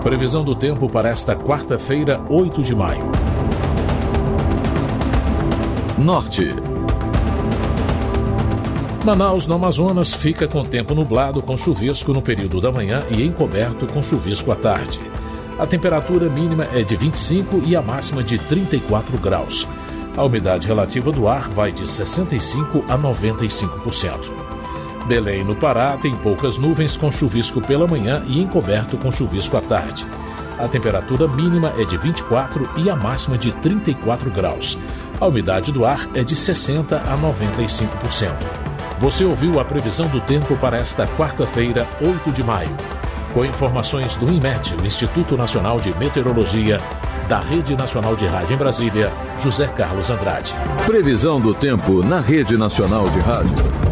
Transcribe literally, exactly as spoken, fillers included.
Previsão do tempo para esta quarta-feira, oito de maio. Norte. Manaus, no Amazonas, fica com tempo nublado com chuvisco no período da manhã e encoberto com chuvisco à tarde. A temperatura mínima é de vinte e cinco e a máxima de trinta e quatro graus. A umidade relativa do ar vai de sessenta e cinco a noventa e cinco por cento. Belém, no Pará, tem poucas nuvens com chuvisco pela manhã e encoberto com chuvisco à tarde. A temperatura mínima é de vinte e quatro e a máxima de trinta e quatro graus. A umidade do ar é de sessenta a noventa e cinco por cento. Você ouviu a previsão do tempo para esta quarta-feira, oito de maio. Com informações do INMET, o Instituto Nacional de Meteorologia, da Rede Nacional de Rádio em Brasília, José Carlos Andrade. Previsão do tempo na Rede Nacional de Rádio.